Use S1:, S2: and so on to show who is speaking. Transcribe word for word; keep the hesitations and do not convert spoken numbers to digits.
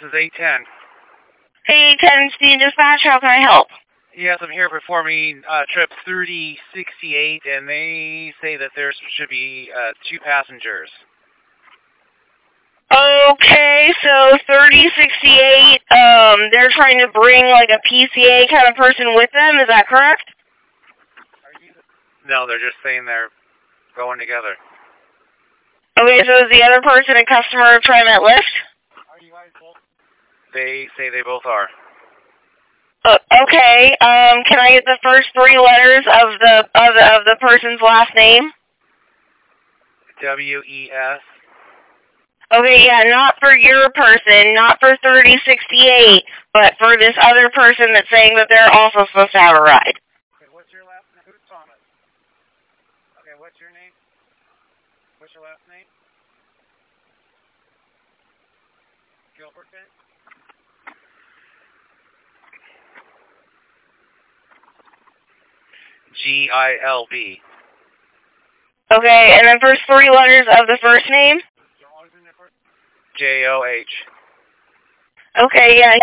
S1: is eight ten.
S2: Hey, ten Speed Dispatch, how can I help?
S1: Yes, I'm here performing uh, trip thirty sixty-eight, and they say that there should be uh, two passengers.
S2: Okay, so thirty sixty-eight, um, they're trying to bring like a P C A kind of person with them, is that correct?
S1: No, they're just saying they're going together.
S2: Okay, so is the other person a customer of TriMet Lyft?
S1: They say they both are.
S2: Uh, okay, um, can I get the first three letters of the, of the, of the person's last name?
S1: W E S.
S2: Okay, yeah, not for your person, not for thirty sixty-eight, but for this other person that's saying that they're also supposed to have a ride.
S1: Okay, what's your last name? Who's Thomas? Okay, what's your name? What's your last name? Gilbert? G I L B.
S2: Okay, and then first three letters of the first name?
S1: J O H.
S2: Okay, yeah,